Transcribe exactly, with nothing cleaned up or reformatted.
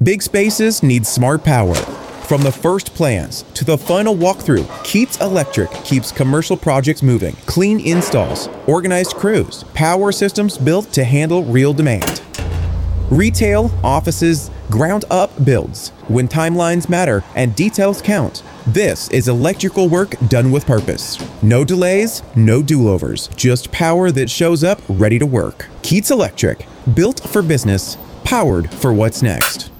Big spaces need smart power. From the first plans to the final walkthrough, Keats Electric keeps commercial projects moving. Clean installs, organized crews, power systems built to handle real demand. Retail, offices, ground-up builds. When timelines matter and details count, this is electrical work done with purpose. No delays, no do-overs, just power that shows up ready to work. Keats Electric, built for business, powered for what's next.